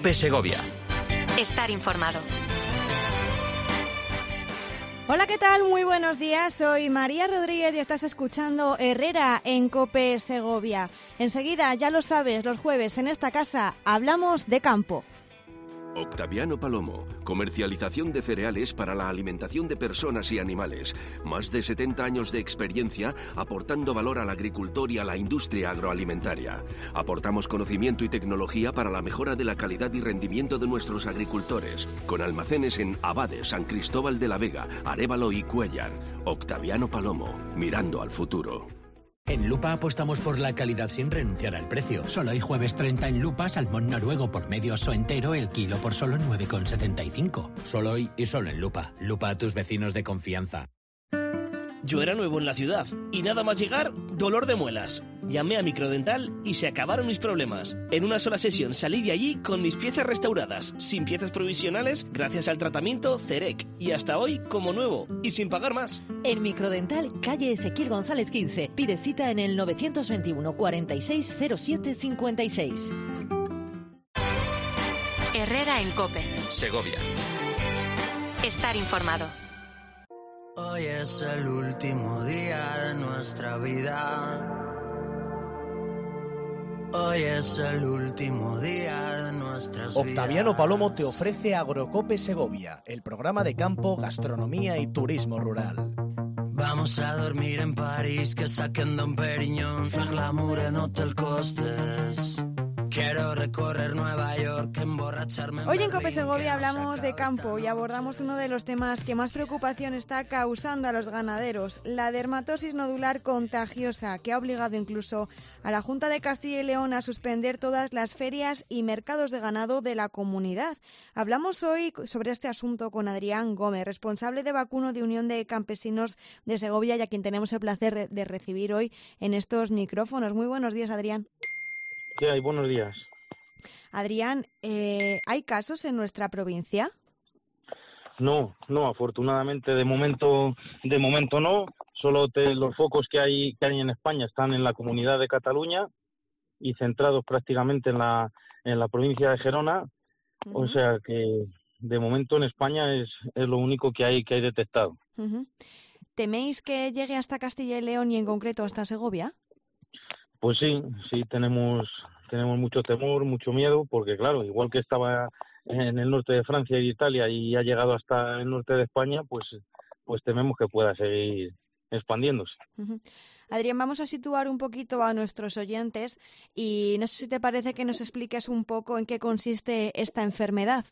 COPE Segovia. Estar informado. Hola, ¿qué tal? Muy buenos días. Soy María Rodríguez y estás escuchando Herrera en COPE Segovia. Enseguida, ya lo sabes, los jueves en esta casa hablamos de campo. Octaviano Palomo, comercialización de cereales para la alimentación de personas y animales. Más de 70 años de experiencia aportando valor al agricultor y a la industria agroalimentaria. Aportamos conocimiento y tecnología para la mejora de la calidad y rendimiento de nuestros agricultores. Con almacenes en Abade, San Cristóbal de la Vega, Arévalo y Cuéllar. Octaviano Palomo, mirando al futuro. En Lupa apostamos por la calidad sin renunciar al precio. Solo hoy jueves 30 en Lupa, salmón noruego por medio oso entero, el kilo por solo 9,75. Solo hoy y solo en Lupa. Lupa, a tus vecinos de confianza. Yo era nuevo en la ciudad y nada más llegar, dolor de muelas. Llamé a Microdental y se acabaron mis problemas. En una sola sesión salí de allí con mis piezas restauradas, sin piezas provisionales, gracias al tratamiento CEREC. Y hasta hoy como nuevo y sin pagar más. En Microdental, calle Ezequiel González 15. Pide cita en el 921 46 07 56. Herrera en COPE Segovia. Estar informado. Hoy es el último día de nuestra vida. Hoy es el último día de nuestras vidas. Octaviano Palomo te ofrece Agrocope Segovia, el programa de campo, gastronomía y turismo rural. Vamos a dormir en París, que saquen Don Periñón, fer glamour en Hotel Costes. Quiero recorrer Nueva York, emborracharme. Hoy en COPE Segovia hablamos de campo y abordamos uno de los temas que más preocupación está causando a los ganaderos, la dermatosis nodular contagiosa, que ha obligado incluso a la Junta de Castilla y León a suspender todas las ferias y mercados de ganado de la comunidad. Hablamos hoy sobre este asunto con Adrián Gómez, responsable de vacuno de Unión de Campesinos de Segovia, y a quien tenemos el placer de recibir hoy en estos micrófonos. Muy buenos días, Adrián. ¿Qué hay? Buenos días. Adrián, ¿hay casos en nuestra provincia? No, afortunadamente de momento no. Solo los focos que hay en España están en la Comunidad de Cataluña y centrados prácticamente en la provincia de Gerona. Uh-huh. O sea que de momento en España es lo único que hay detectado. Uh-huh. ¿Teméis que llegue hasta Castilla y León y en concreto hasta Segovia? Pues sí, tenemos mucho temor, mucho miedo, porque claro, igual que estaba en el norte de Francia y Italia y ha llegado hasta el norte de España, pues tememos que pueda seguir expandiéndose. Uh-huh. Adrián, vamos a situar un poquito a nuestros oyentes y no sé si te parece que nos expliques un poco en qué consiste esta enfermedad.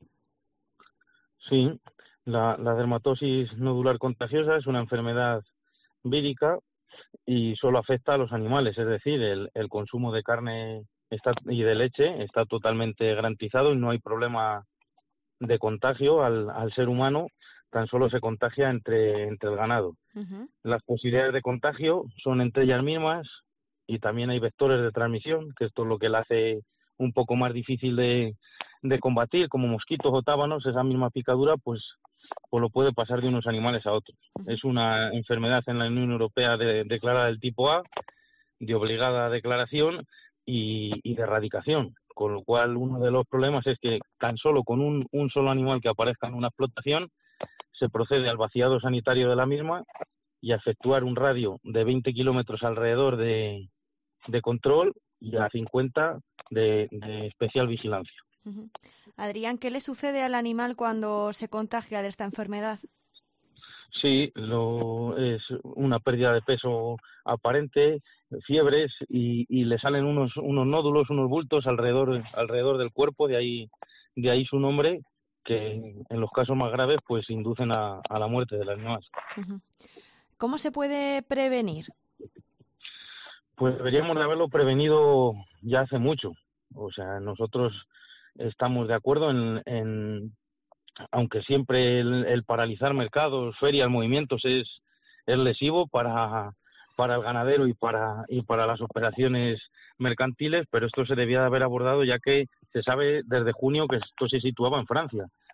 Sí, la dermatosis nodular contagiosa es una enfermedad vírica y solo afecta a los animales, es decir, el consumo de carne y de leche está totalmente garantizado y no hay problema de contagio al ser humano, tan solo se contagia entre el ganado. Uh-huh. Las posibilidades de contagio son entre ellas mismas y también hay vectores de transmisión, que esto es lo que la hace un poco más difícil de combatir, como mosquitos o tábanos. Esa misma picadura pues lo puede pasar de unos animales a otros. Es una enfermedad en la Unión Europea declarada del tipo A, de obligada declaración y de erradicación, con lo cual uno de los problemas es que tan solo con un solo animal que aparezca en una explotación se procede al vaciado sanitario de la misma y a efectuar un radio de 20 kilómetros alrededor de control y a 50 de especial vigilancia. Uh-huh. Adrián, ¿qué le sucede al animal cuando se contagia de esta enfermedad? Sí, es una pérdida de peso aparente, fiebres y le salen unos nódulos, unos bultos alrededor del cuerpo, de ahí su nombre, que en los casos más graves pues inducen a la muerte del animal. Uh-huh. ¿Cómo se puede prevenir? Pues deberíamos de haberlo prevenido ya hace mucho. O sea, nosotros estamos de acuerdo en aunque siempre el paralizar mercados, ferias, movimientos es lesivo para el ganadero y para las operaciones mercantiles, pero esto se debía de haber abordado ya que se sabe desde junio que esto se situaba en Francia.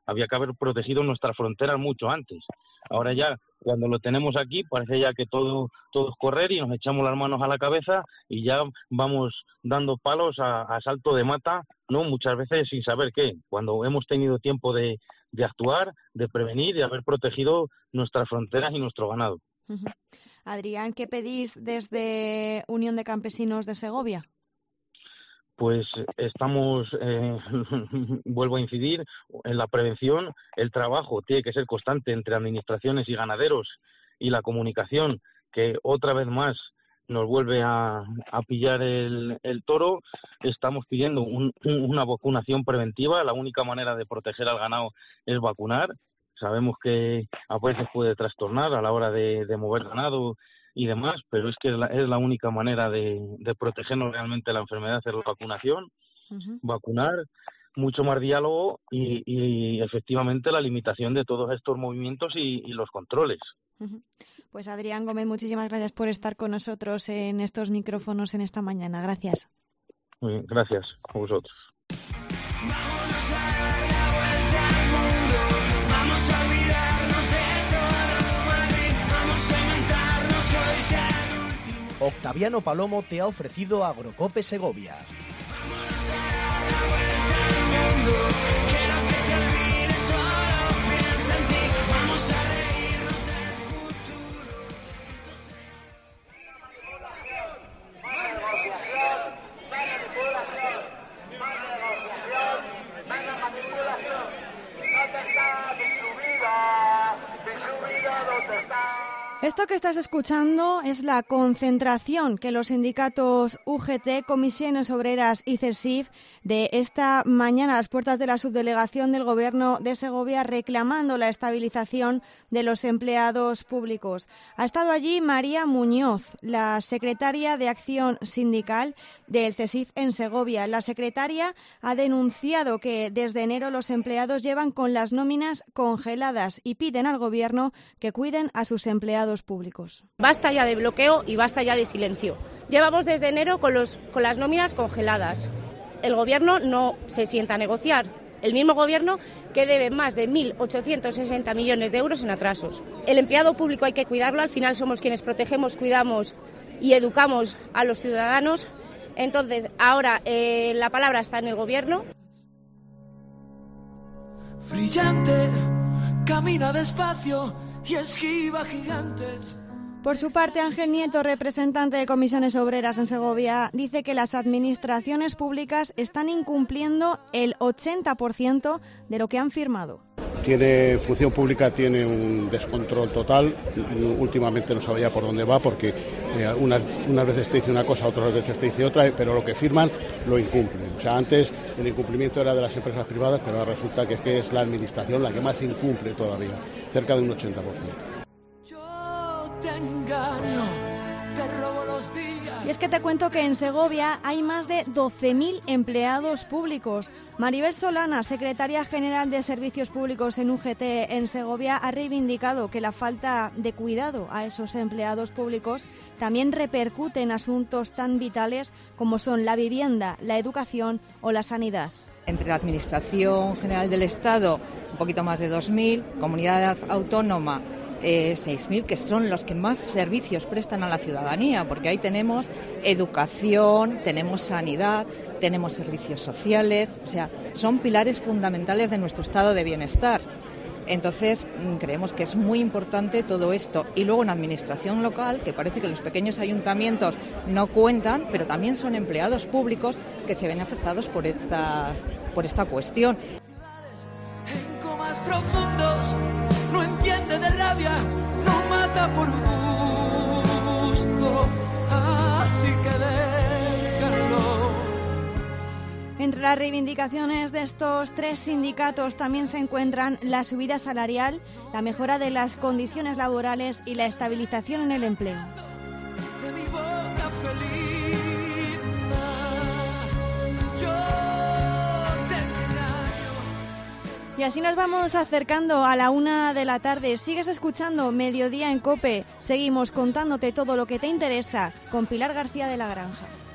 había que haber protegido nuestras fronteras mucho antes. Ahora ya, cuando lo tenemos aquí, parece ya que todo es correr y nos echamos las manos a la cabeza y ya vamos dando palos a salto de mata, ¿no? Muchas veces sin saber qué, cuando hemos tenido tiempo de actuar, de prevenir y de haber protegido nuestras fronteras y nuestro ganado. Adrián, ¿qué pedís desde Unión de Campesinos de Segovia? Pues estamos, vuelvo a incidir, en la prevención. El trabajo tiene que ser constante entre administraciones y ganaderos, y la comunicación, que otra vez más nos vuelve a pillar el toro. Estamos pidiendo una vacunación preventiva. La única manera de proteger al ganado es vacunar. Sabemos que a veces puede trastornar a la hora de mover ganado y demás, pero es que es la única manera de protegernos realmente de la enfermedad, es la vacunación. Vacunar, mucho más diálogo y efectivamente la limitación de todos estos movimientos y los controles. Pues Adrián Gómez, muchísimas gracias por estar con nosotros en estos micrófonos en esta mañana. Gracias. Muy bien, gracias a vosotros. Vámonos a dar la vuelta al mundo, vamos a olvidarnos de todo Madrid, vamos a inventarnos hoy sea el último. Octaviano Palomo te ha ofrecido Agrocope Segovia. Vámonos a dar la vuelta al mundo, quiero que te olvides, solo piensa en ti, vamos a reírnos del futuro. Esto que estás escuchando es la concentración que los sindicatos UGT, Comisiones Obreras y CESIF de esta mañana a las puertas de la subdelegación del Gobierno de Segovia reclamando la estabilización de los empleados públicos. Ha estado allí María Muñoz, la secretaria de Acción Sindical del CESIF en Segovia. La secretaria ha denunciado que desde enero los empleados llevan con las nóminas congeladas y piden al Gobierno que cuiden a sus empleados públicos. Basta ya de bloqueo y basta ya de silencio. Llevamos desde enero con las nóminas congeladas. El Gobierno no se sienta a negociar. El mismo Gobierno que debe más de 1.860 millones de euros en atrasos. El empleado público hay que cuidarlo. Al final somos quienes protegemos, cuidamos y educamos a los ciudadanos. Entonces, ahora la palabra está en el Gobierno. Brillante, camina despacio y esquiva gigantes. Por su parte, Ángel Nieto, representante de Comisiones Obreras en Segovia, dice que las administraciones públicas están incumpliendo el 80% de lo que han firmado. Función pública tiene un descontrol total. Últimamente no sabía por dónde va porque unas veces te dice una cosa, otras veces te dice otra, pero lo que firman lo incumplen. O sea, antes el incumplimiento era de las empresas privadas, pero ahora resulta que es la administración la que más incumple todavía, cerca de un 80%. Yo te engaño, te robo los días. Y es que te cuento que en Segovia hay más de 12.000 empleados públicos. Maribel Solana, secretaria general de Servicios Públicos en UGT en Segovia, ha reivindicado que la falta de cuidado a esos empleados públicos también repercute en asuntos tan vitales como son la vivienda, la educación o la sanidad. Entre la Administración General del Estado, un poquito más de 2.000, Comunidad Autónoma, 6.000, que son los que más servicios prestan a la ciudadanía, porque ahí tenemos educación, tenemos sanidad, tenemos servicios sociales, o sea, son pilares fundamentales de nuestro estado de bienestar. Entonces, creemos que es muy importante todo esto. Y luego en administración local, que parece que los pequeños ayuntamientos no cuentan, pero también son empleados públicos que se ven afectados por esta cuestión. En comas profundos, no entiende de rabia, no mata por gusto, así que déjalo. Entre las reivindicaciones de estos tres sindicatos también se encuentran la subida salarial, la mejora de las condiciones laborales y la estabilización en el empleo. De mi boca felina, yo te engaño. Y así nos vamos acercando a la 1 de la tarde. Sigues escuchando Mediodía en COPE. Seguimos contándote todo lo que te interesa con Pilar García de la Granja.